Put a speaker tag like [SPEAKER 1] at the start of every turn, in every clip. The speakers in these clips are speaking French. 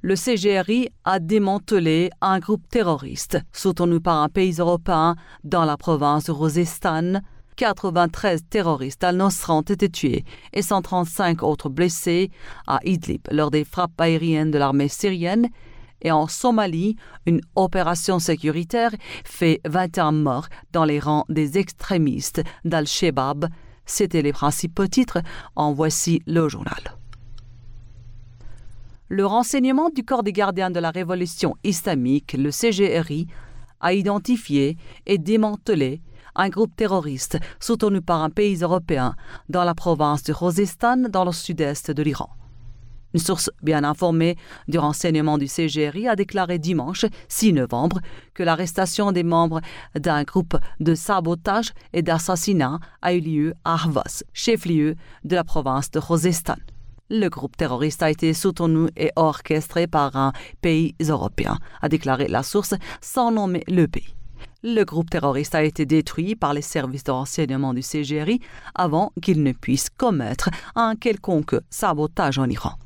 [SPEAKER 1] Le CGRI a démantelé un groupe terroriste soutenu par un pays européen dans la province de Khuzestan. 93 terroristes al-Nosra ont été tués et 135 autres blessés à Idlib lors des frappes aériennes de l'armée syrienne. Et en Somalie, une opération sécuritaire fait 21 morts dans les rangs des extrémistes d'Al-Shabaab. C'étaient les principaux titres. En voici le journal. Le renseignement du corps des gardiens de la révolution islamique, le CGRI, a identifié et démantelé un groupe terroriste soutenu par un pays européen dans la province de Khuzestan, dans le sud-est de l'Iran. Une source bien informée du renseignement du CGRI a déclaré dimanche 6 novembre que l'arrestation des membres d'un groupe de sabotage et d'assassinat a eu lieu à Ahvaz, chef-lieu de la province de Khuzestan. Le groupe terroriste a été soutenu et orchestré par un pays européen, a déclaré la source sans nommer le pays. Le groupe terroriste a été détruit par les services de renseignement du CGRI avant qu'il ne puisse commettre un quelconque sabotage en Iran.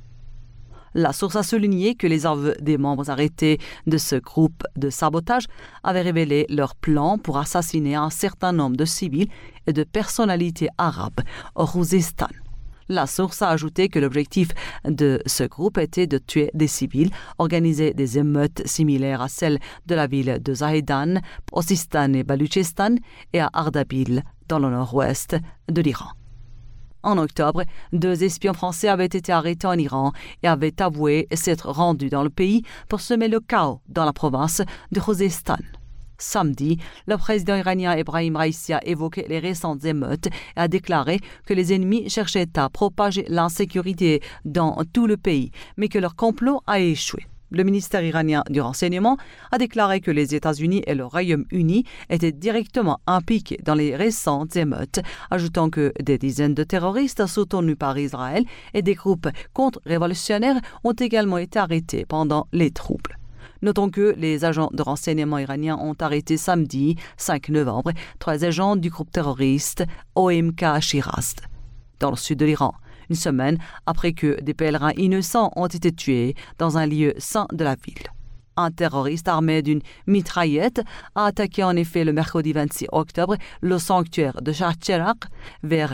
[SPEAKER 1] La source a souligné que les aveux des membres arrêtés de ce groupe de sabotage avaient révélé leur plan pour assassiner un certain nombre de civils et de personnalités arabes au Khuzestan. La source a ajouté que l'objectif de ce groupe était de tuer des civils, organiser des émeutes similaires à celles de la ville de Zahedan, au Sistan et Baloutchistan et à Ardabil, dans le nord-ouest de l'Iran. En octobre, 2 espions français avaient été arrêtés en Iran et avaient avoué s'être rendus dans le pays pour semer le chaos dans la province de Khuzestan. Samedi, le président iranien Ebrahim Raïssi a évoqué les récentes émeutes et a déclaré que les ennemis cherchaient à propager l'insécurité dans tout le pays, mais que leur complot a échoué. Le ministère iranien du renseignement a déclaré que les États-Unis et le Royaume-Uni étaient directement impliqués dans les récentes émeutes, ajoutant que des dizaines de terroristes soutenus par Israël et des groupes contre-révolutionnaires ont également été arrêtés pendant les troubles. Notons que les agents de renseignement iraniens ont arrêté samedi 5 novembre 3 agents du groupe terroriste OMK Shiraz, dans le sud de l'Iran, une semaine après que des pèlerins innocents ont été tués dans un lieu saint de la ville. Un terroriste armé d'une mitraillette a attaqué en effet le mercredi 26 octobre le sanctuaire de Shah Cheragh vers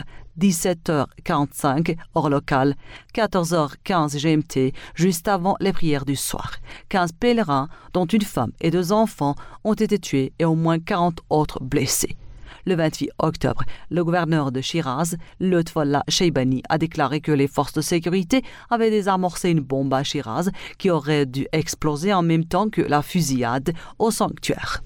[SPEAKER 1] 17h45 heure locale, 14h15 GMT, juste avant les prières du soir. 15 pèlerins, dont une femme et 2 enfants, ont été tués et au moins 40 autres blessés. Le 28 octobre, le gouverneur de Shiraz, Lutfollah Sheibani, a déclaré que les forces de sécurité avaient désamorcé une bombe à Shiraz qui aurait dû exploser en même temps que la fusillade au sanctuaire.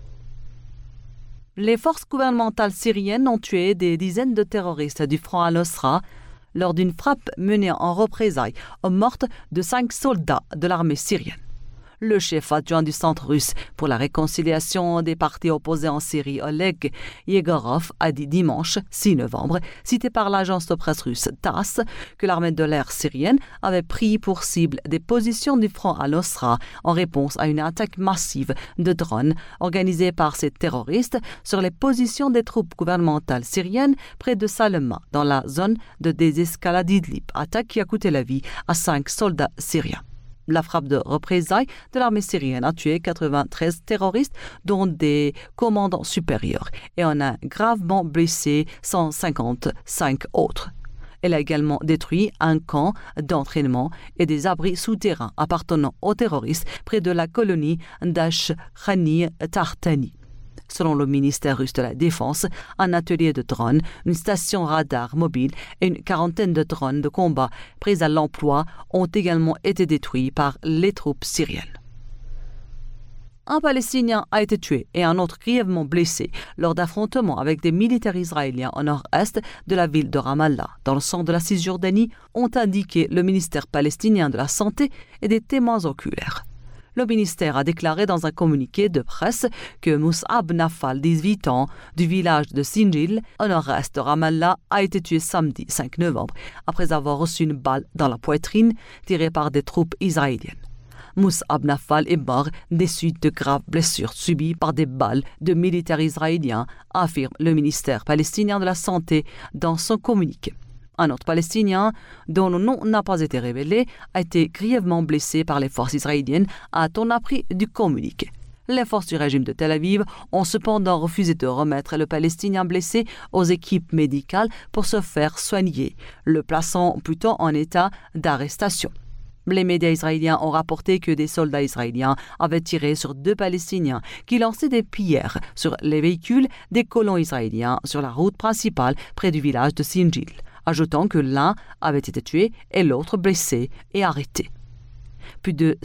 [SPEAKER 1] Les forces gouvernementales syriennes ont tué des dizaines de terroristes du Front al-Nosra lors d'une frappe menée en représailles aux mortes de 5 soldats de l'armée syrienne. Le chef adjoint du Centre russe pour la réconciliation des partis opposés en Syrie, Oleg Yegorov, a dit dimanche 6 novembre, cité par l'agence de presse russe TASS, que l'armée de l'air syrienne avait pris pour cible des positions du Front al-Nosra en réponse à une attaque massive de drones organisée par ces terroristes sur les positions des troupes gouvernementales syriennes près de Salma, dans la zone de désescalade d'Idlib, attaque qui a coûté la vie à 5 soldats syriens. La frappe de représailles de l'armée syrienne a tué 93 terroristes, dont des commandants supérieurs, et en a gravement blessé 155 autres. Elle a également détruit un camp d'entraînement et des abris souterrains appartenant aux terroristes près de la colonie d'Ashkhani Tartani. Selon le ministère russe de la Défense, un atelier de drones, une station radar mobile et une quarantaine de drones de combat pris à l'emploi ont également été détruits par les troupes syriennes. Un Palestinien a été tué et un autre grièvement blessé lors d'affrontements avec des militaires israéliens au nord-est de la ville de Ramallah, dans le centre de la Cisjordanie, ont indiqué le ministère palestinien de la Santé et des témoins oculaires. Le ministère a déclaré dans un communiqué de presse que Mus'ab Nafal, 18 ans, du village de Sinjil, au nord-est de Ramallah, a été tué samedi 5 novembre après avoir reçu une balle dans la poitrine tirée par des troupes israéliennes. Mus'ab Nafal est mort des suites de graves blessures subies par des balles de militaires israéliens, affirme le ministère palestinien de la Santé dans son communiqué. Un autre Palestinien, dont le nom n'a pas été révélé, a été grièvement blessé par les forces israéliennes, a-t-on appris du communiqué. Les forces du régime de Tel Aviv ont cependant refusé de remettre le Palestinien blessé aux équipes médicales pour se faire soigner, le plaçant plutôt en état d'arrestation. Les médias israéliens ont rapporté que des soldats israéliens avaient tiré sur 2 Palestiniens qui lançaient des pierres sur les véhicules des colons israéliens sur la route principale près du village de Sinjil, ajoutant que l'un avait été tué et l'autre blessé et arrêté. Plus de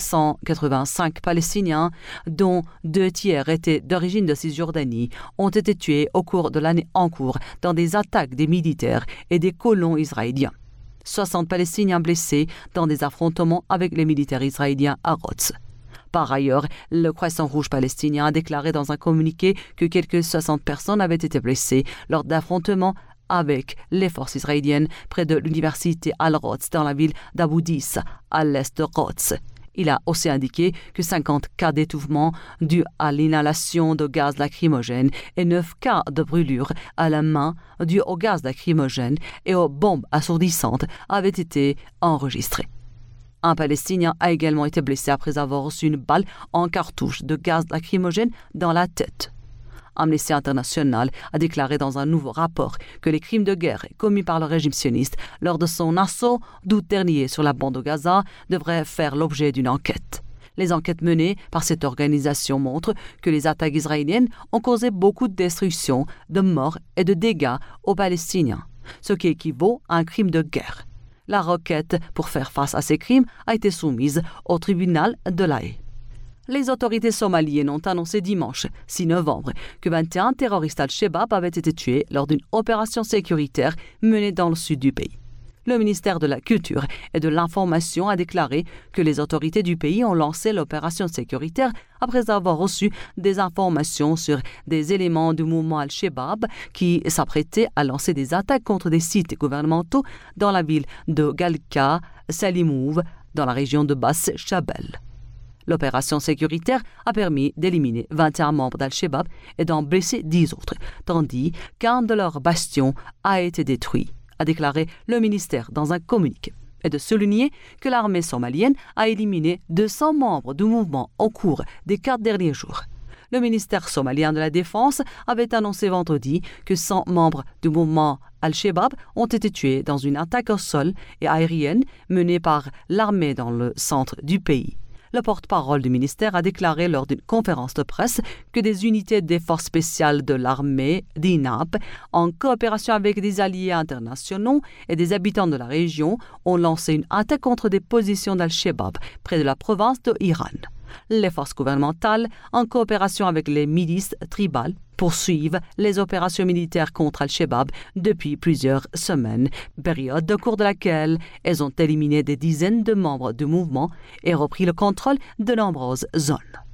[SPEAKER 1] 185 Palestiniens, dont 2 tiers étaient d'origine de Cisjordanie, ont été tués au cours de l'année en cours dans des attaques des militaires et des colons israéliens. 60 Palestiniens blessés dans des affrontements avec les militaires israéliens à Rhodes. Par ailleurs, le Croissant Rouge palestinien a déclaré dans un communiqué que quelques 60 personnes avaient été blessées lors d'affrontements avec les forces israéliennes près de l'université Al-Rhodes dans la ville d'Abu Dis, à l'est de Rhodes. Il a aussi indiqué que 50 cas d'étouffement dus à l'inhalation de gaz lacrymogène et 9 cas de brûlure à la main dus au gaz lacrymogène et aux bombes assourdissantes avaient été enregistrés. Un Palestinien a également été blessé après avoir reçu une balle en cartouche de gaz lacrymogène dans la tête. Amnesty International a déclaré dans un nouveau rapport que les crimes de guerre commis par le régime sioniste lors de son assaut d'août dernier sur la bande de Gaza devraient faire l'objet d'une enquête. Les enquêtes menées par cette organisation montrent que les attaques israéliennes ont causé beaucoup de destruction, de morts et de dégâts aux Palestiniens, ce qui équivaut à un crime de guerre. La requête pour faire face à ces crimes a été soumise au tribunal de La Haye. Les autorités somaliennes ont annoncé dimanche 6 novembre que 21 terroristes al-Shabaab avaient été tués lors d'une opération sécuritaire menée dans le sud du pays. Le ministère de la Culture et de l'Information a déclaré que les autorités du pays ont lancé l'opération sécuritaire après avoir reçu des informations sur des éléments du mouvement al-Shabaab qui s'apprêtaient à lancer des attaques contre des sites gouvernementaux dans la ville de Galka, Salimouv, dans la région de Bas Shabelle. L'opération sécuritaire a permis d'éliminer 21 membres d'Al-Shabaab et d'en blesser 10 autres, tandis qu'un de leurs bastions a été détruit, a déclaré le ministère dans un communiqué, et de souligner que l'armée somalienne a éliminé 200 membres du mouvement au cours des 4 derniers jours. Le ministère somalien de la Défense avait annoncé vendredi que 100 membres du mouvement Al-Shabaab ont été tués dans une attaque au sol et aérienne menée par l'armée dans le centre du pays. Le porte-parole du ministère a déclaré lors d'une conférence de presse que des unités des forces spéciales de l'armée d'INAP, en coopération avec des alliés internationaux et des habitants de la région, ont lancé une attaque contre des positions d'Al-Shabaab près de la province de Iran. Les forces gouvernementales, en coopération avec les milices tribales, poursuivent les opérations militaires contre Al-Shabaab depuis plusieurs semaines, période au cours de laquelle elles ont éliminé des dizaines de membres du mouvement et repris le contrôle de nombreuses zones.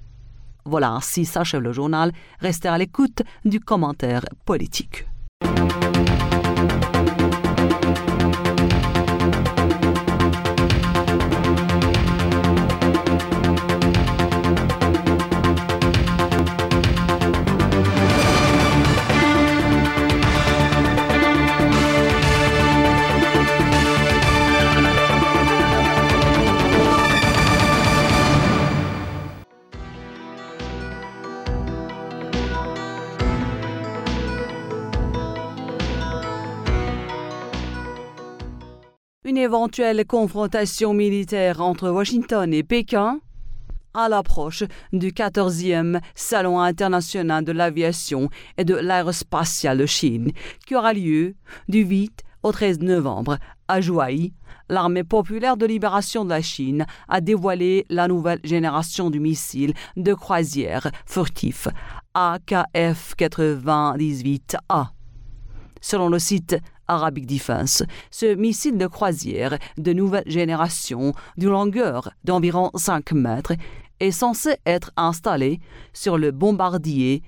[SPEAKER 1] Voilà, ainsi s'achève le journal. Restez à l'écoute du commentaire politique. Une éventuelle confrontation militaire entre Washington et Pékin à l'approche du 14e Salon international de l'aviation et de l'aérospatiale de Chine, qui aura lieu du 8 au 13 novembre à Zhuhai. L'armée populaire de libération de la Chine a dévoilé la nouvelle génération du missile de croisière furtif AKF-98A. Selon le site Arabic Defense, ce missile de croisière de nouvelle génération d'une longueur d'environ 5 mètres est censé être installé sur le bombardier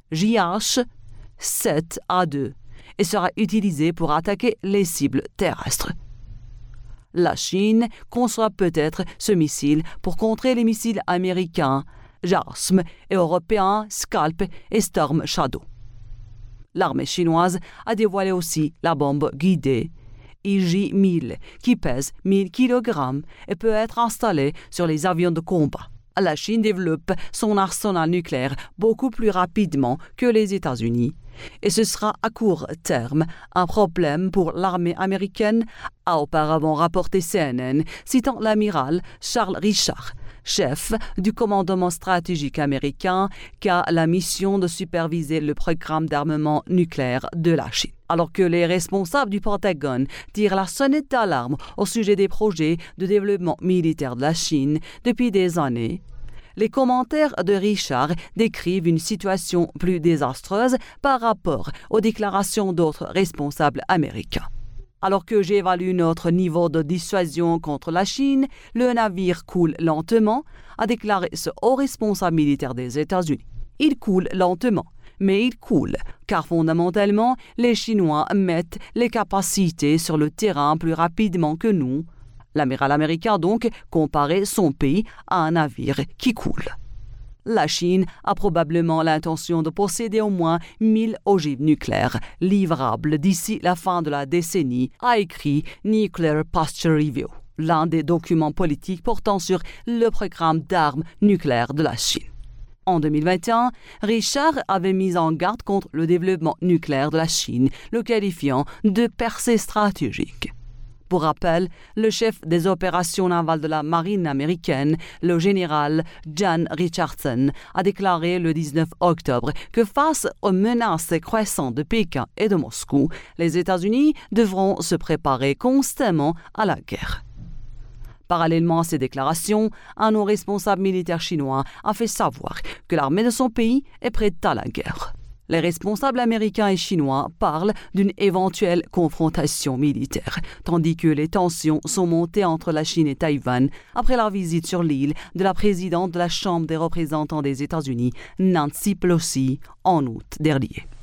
[SPEAKER 1] JH-7A2 et sera utilisé pour attaquer les cibles terrestres. La Chine conçoit peut-être ce missile pour contrer les missiles américains JASM et européens Scalp et Storm Shadow. L'armée chinoise a dévoilé aussi la bombe guidée IJ-1000 qui pèse 1000 kg et peut être installé sur les avions de combat. La Chine développe son arsenal nucléaire beaucoup plus rapidement que les États-Unis. Et ce sera à court terme un problème pour l'armée américaine, a auparavant rapporté CNN, citant l'amiral Charles Richard, chef du commandement stratégique américain, qui a la mission de superviser le programme d'armement nucléaire de la Chine. Alors que les responsables du Pentagone tirent la sonnette d'alarme au sujet des projets de développement militaire de la Chine depuis des années, les commentaires de Richard décrivent une situation plus désastreuse par rapport aux déclarations d'autres responsables américains. Alors que j'évalue notre niveau de dissuasion contre la Chine, le navire coule lentement, a déclaré ce haut responsable militaire des États-Unis. Il coule lentement, mais il coule, car fondamentalement, les Chinois mettent les capacités sur le terrain plus rapidement que nous. L'amiral américain donc comparait son pays à un navire qui coule. La Chine a probablement l'intention de posséder au moins 1000 ogives nucléaires livrables d'ici la fin de la décennie, a écrit Nuclear Posture Review, l'un des documents politiques portant sur le programme d'armes nucléaires de la Chine. En 2021, Richard avait mis en garde contre le développement nucléaire de la Chine, le qualifiant de percée stratégique. Pour rappel, le chef des opérations navales de la marine américaine, le général Jan Richardson, a déclaré le 19 octobre que face aux menaces croissantes de Pékin et de Moscou, les États-Unis devront se préparer constamment à la guerre. Parallèlement à ces déclarations, un haut responsable militaire chinois a fait savoir que l'armée de son pays est prête à la guerre. Les responsables américains et chinois parlent d'une éventuelle confrontation militaire, tandis que les tensions sont montées entre la Chine et Taïwan après la visite sur l'île de la présidente de la Chambre des représentants des États-Unis, Nancy Pelosi, en août dernier.